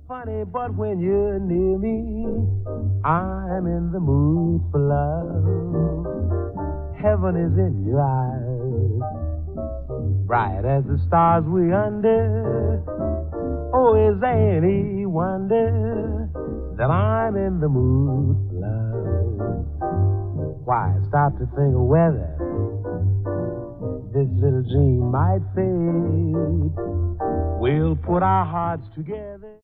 Funny, but when you're near me, I'm in the mood for love. Heaven is in your eyes, bright as the stars we under. Oh, is there any wonder that I'm in the mood for love? Why stop to think of whether this little dream might fade? We'll put our hearts together.